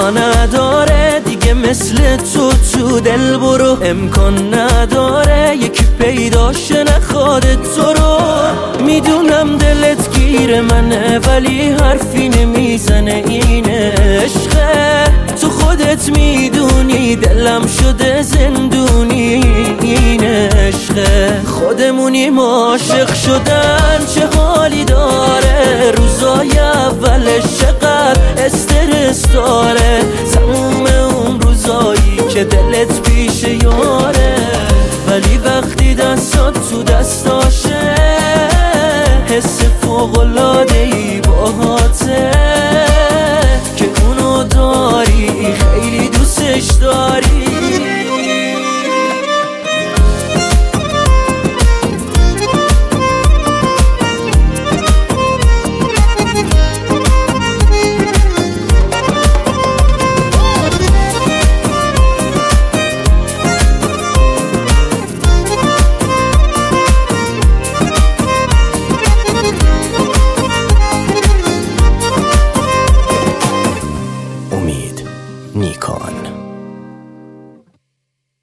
جا نداره دیگه مثل تو دل برو، امکان نداره یکی پیداش نخواد تو رو. میدونم دلت گیر منه ولی حرفی نمیزنه، این عشقه تو خودت میدونی دلم شده زندونی، این عشقه خودمونیم عاشق شدن چه حالی داره، روزای اولش چقدر استرس داره، تموم اون روزایی که دلت پیش یاره.